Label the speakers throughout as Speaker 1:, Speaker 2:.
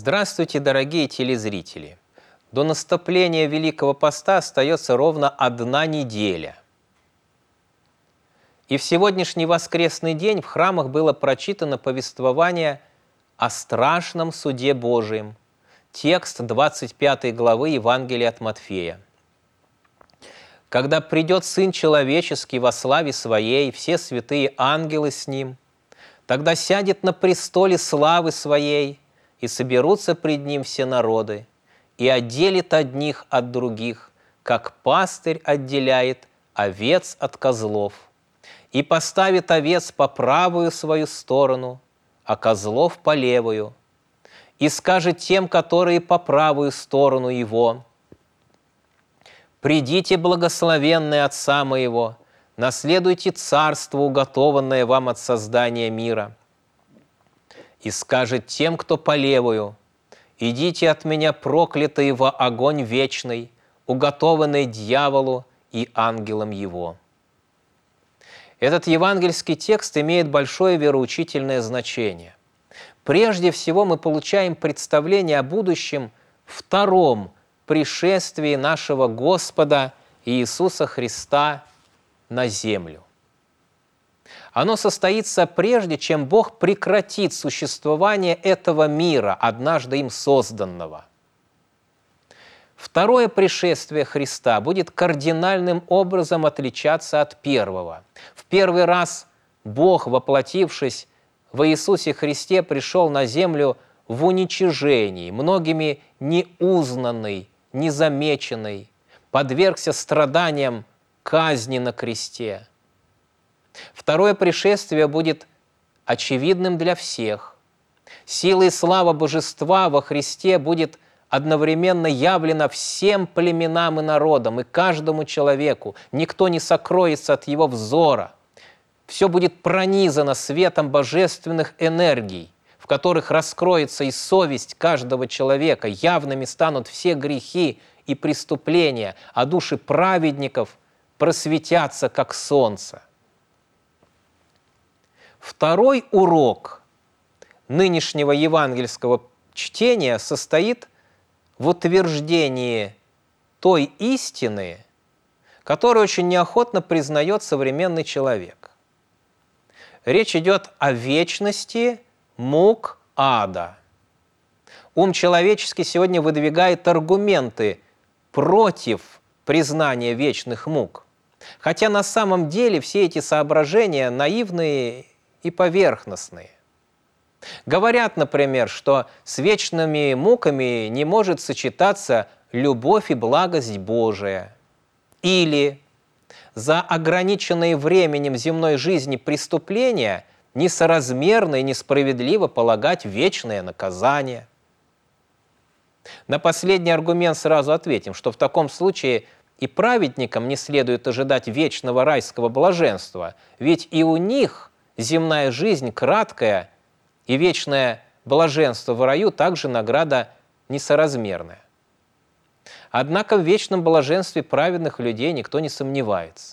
Speaker 1: Здравствуйте, дорогие телезрители! До наступления Великого Поста остается ровно 1 неделя. И в сегодняшний воскресный день в храмах было прочитано повествование о страшном суде Божием. Текст 25 главы Евангелия от Матфея. «Когда придет Сын Человеческий во славе Своей, все святые ангелы с Ним, тогда сядет на престоле славы Своей, и соберутся пред Ним все народы, и отделит одних от других, как пастырь отделяет овец от козлов, и поставит овец по правую свою сторону, а козлов по левую, и скажет тем, которые по правую сторону Его: «Придите, благословенные Отца Моего, наследуйте царство, уготованное вам от создания мира. И скажет тем, кто по левую: идите от меня, проклятые, во огонь вечный, уготованный дьяволу и ангелам его». Этот евангельский текст имеет большое вероучительное значение. Прежде всего мы получаем представление о будущем втором пришествии нашего Господа Иисуса Христа на землю. Оно состоится прежде, чем Бог прекратит существование этого мира, однажды им созданного. Второе пришествие Христа будет кардинальным образом отличаться от первого. В первый раз Бог, воплотившись в Иисусе Христе, пришел на землю в уничижении, многими неузнанный, незамеченный, подвергся страданиям казни на кресте. Второе пришествие будет очевидным для всех. Сила и слава Божества во Христе будет одновременно явлена всем племенам и народам, и каждому человеку. Никто не сокроется от его взора. Все будет пронизано светом божественных энергий, в которых раскроется и совесть каждого человека. Явными станут все грехи и преступления, а души праведников просветятся, как солнце. Второй урок нынешнего евангельского чтения состоит в утверждении той истины, которую очень неохотно признает современный человек. Речь идет о вечности мук ада. Ум человеческий сегодня выдвигает аргументы против признания вечных мук, хотя на самом деле все эти соображения наивные и поверхностные. Говорят, например, что с вечными муками не может сочетаться любовь и благость Божия. Или за ограниченные временем земной жизни преступления несоразмерно и несправедливо полагать вечное наказание. На последний аргумент сразу ответим, что в таком случае и праведникам не следует ожидать вечного райского блаженства, ведь и у них земная жизнь краткая, и вечное блаженство в раю также награда несоразмерная. Однако в вечном блаженстве праведных людей никто не сомневается.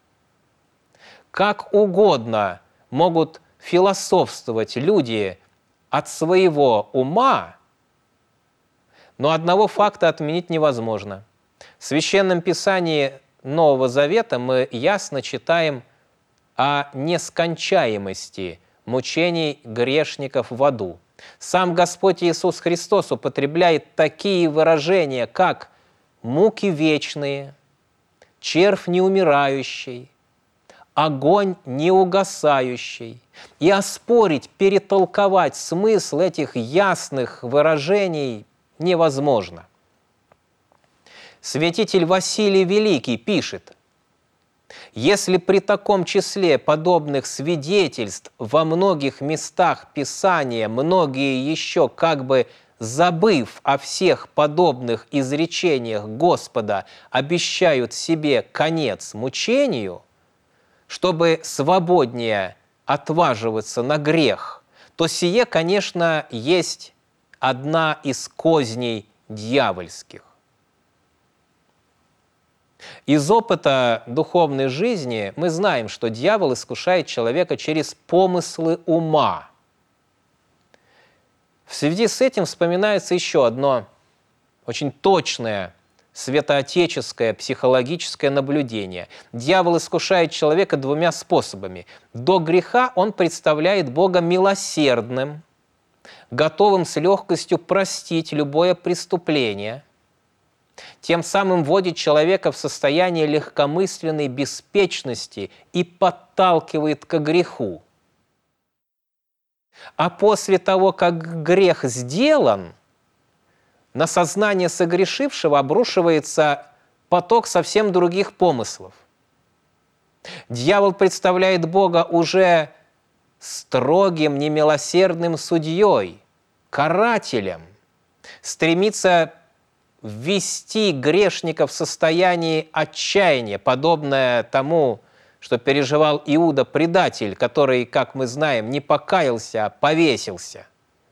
Speaker 1: Как угодно могут философствовать люди от своего ума, но одного факта отменить невозможно. В Священном Писании Нового Завета мы ясно читаем о нескончаемости мучений грешников в аду. Сам Господь Иисус Христос употребляет такие выражения, как «муки вечные», «червь неумирающий», «огонь неугасающий». И оспорить, перетолковать смысл этих ясных выражений невозможно. Святитель Василий Великий пишет: «Если при таком числе подобных свидетельств во многих местах Писания многие еще, как бы забыв о всех подобных изречениях Господа, обещают себе конец мучению, чтобы свободнее отваживаться на грех, то сие, конечно, есть одна из козней дьявольских». Из опыта духовной жизни мы знаем, что дьявол искушает человека через помыслы ума. В связи с этим вспоминается еще одно очень точное святоотеческое психологическое наблюдение. Дьявол искушает человека двумя способами. До греха он представляет Бога милосердным, готовым с легкостью простить любое преступление, тем самым вводит человека в состояние легкомысленной беспечности и подталкивает к греху. А после того, как грех сделан, на сознание согрешившего обрушивается поток совсем других помыслов. Дьявол представляет Бога уже строгим, немилосердным судьей, карателем, стремится ввести грешника в состояние отчаяния, подобное тому, что переживал Иуда, предатель, который, как мы знаем, не покаялся, а повесился.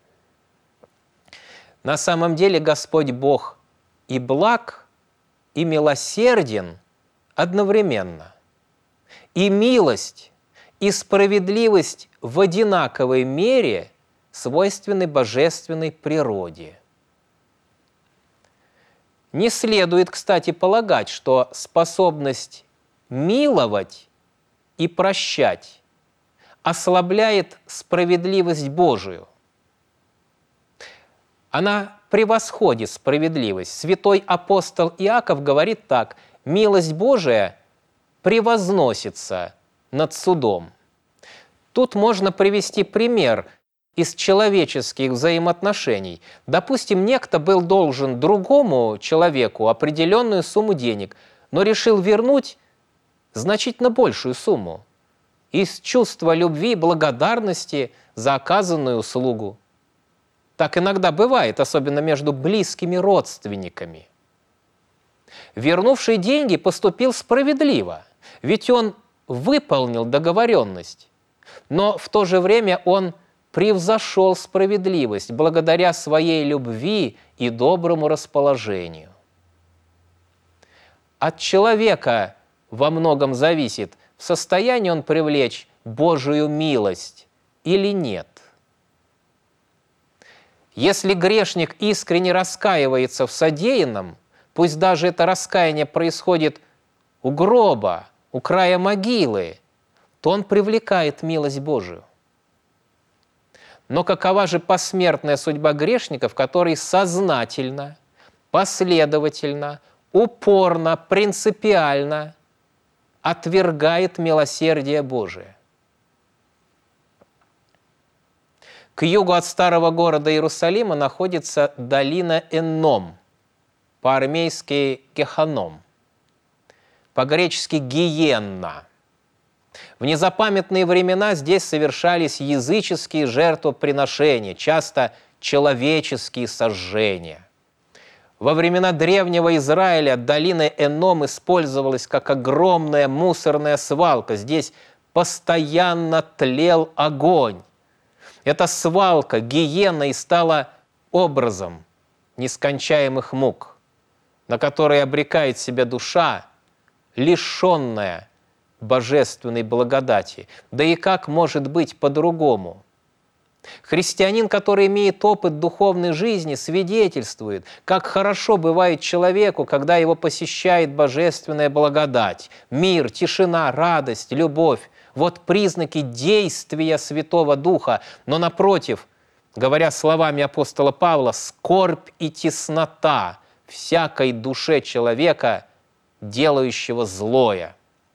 Speaker 1: На самом деле Господь Бог и благ, и милосерден одновременно. И милость, и справедливость в одинаковой мере свойственны божественной природе. Не следует, кстати, полагать, что способность миловать и прощать ослабляет справедливость Божию. Она превосходит справедливость. Святой апостол Иаков говорит так: «Милость Божия превозносится над судом». Тут можно привести пример из человеческих взаимоотношений. Допустим, некто был должен другому человеку определенную сумму денег, но решил вернуть значительно большую сумму из чувства любви и благодарности за оказанную услугу. Так иногда бывает, особенно между близкими родственниками. Вернувший деньги поступил справедливо, ведь он выполнил договоренность, но в то же время он превзошел справедливость благодаря своей любви и доброму расположению. От человека во многом зависит, в состоянии он привлечь Божию милость или нет. Если грешник искренне раскаивается в содеянном, пусть даже это раскаяние происходит у гроба, у края могилы, то он привлекает милость Божию. Но какова же посмертная судьба грешников, который сознательно, последовательно, упорно, принципиально отвергает милосердие Божие? К югу от старого города Иерусалима находится долина Энном, по-армейски Геханом, по-гречески Гиенна. В незапамятные времена здесь совершались языческие жертвоприношения, часто человеческие сожжения. Во времена древнего Израиля долина Энном использовалась как огромная мусорная свалка. Здесь постоянно тлел огонь. Эта свалка, гиена, и стала образом нескончаемых мук, на которые обрекает себя душа, лишенная божественной благодати. Да и как может быть по-другому? Христианин, который имеет опыт духовной жизни, свидетельствует, как хорошо бывает человеку, когда его посещает божественная благодать, мир, тишина, радость, любовь. Вот признаки действия Святого Духа. Но напротив, говоря словами апостола Павла, скорбь и теснота всякой душе человека, делающего злое.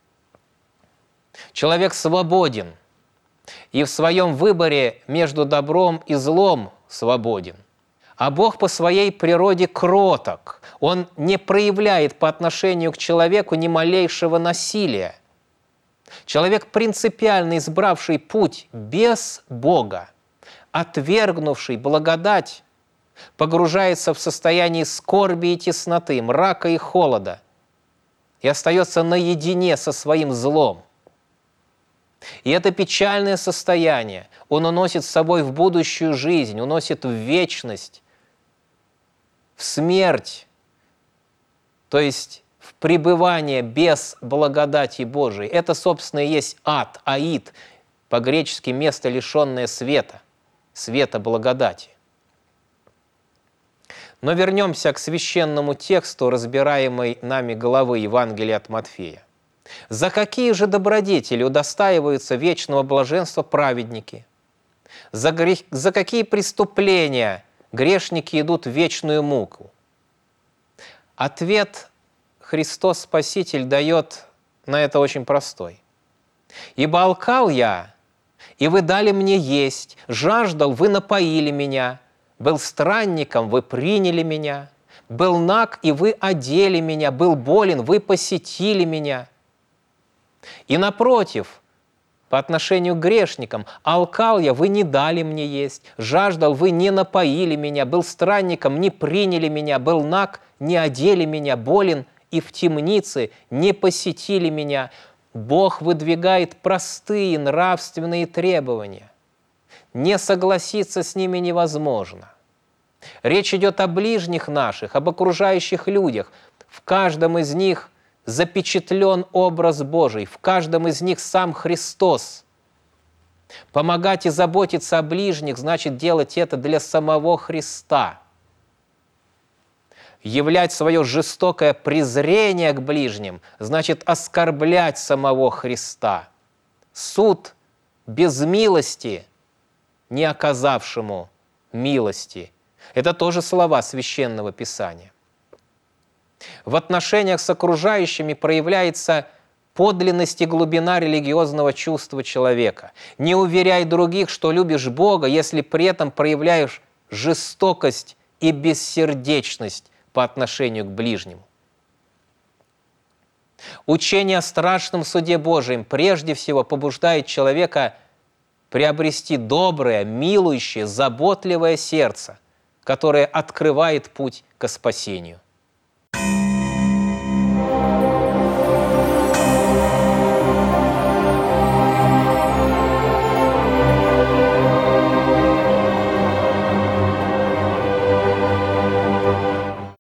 Speaker 1: Человек свободен, и в своем выборе между добром и злом свободен. А Бог по своей природе кроток. Он не проявляет по отношению к человеку ни малейшего насилия. Человек, принципиально избравший путь без Бога, отвергнувший благодать, погружается в состояние скорби и тесноты, мрака и холода и остается наедине со своим злом. И это печальное состояние он уносит с собой в будущую жизнь, уносит в вечность, в смерть, то есть в пребывание без благодати Божией. Это, собственно, и есть ад, аид, по-гречески место, лишенное света, света благодати. Но вернемся к священному тексту, разбираемой нами главы Евангелия от Матфея. За какие же добродетели удостаиваются вечного блаженства праведники? За какие преступления грешники идут в вечную муку? Ответ Христос Спаситель дает на это очень простой. «Ибо алкал я, и вы дали мне есть, жаждал, вы напоили меня, был странником, вы приняли меня, был наг, и вы одели меня, был болен, вы посетили меня». И напротив, по отношению к грешникам, алкал я, вы не дали мне есть, жаждал, вы не напоили меня, был странником, не приняли меня, был наг, не одели меня, болен и в темнице не посетили меня. Бог выдвигает простые нравственные требования. Не согласиться с ними невозможно. Речь идет о ближних наших, об окружающих людях. В каждом из них запечатлен образ Божий, в каждом из них сам Христос. Помогать и заботиться о ближних значит делать это для самого Христа. Являть свое жестокое презрение к ближним значит оскорблять самого Христа. Суд без милости, не оказавшему милости. Это тоже слова Священного Писания. В отношениях с окружающими проявляется подлинность и глубина религиозного чувства человека. Не уверяй других, что любишь Бога, если при этом проявляешь жестокость и бессердечность по отношению к ближнему. Учение о страшном суде Божьем прежде всего побуждает человека приобрести доброе, милующее, заботливое сердце, которое открывает путь ко спасению.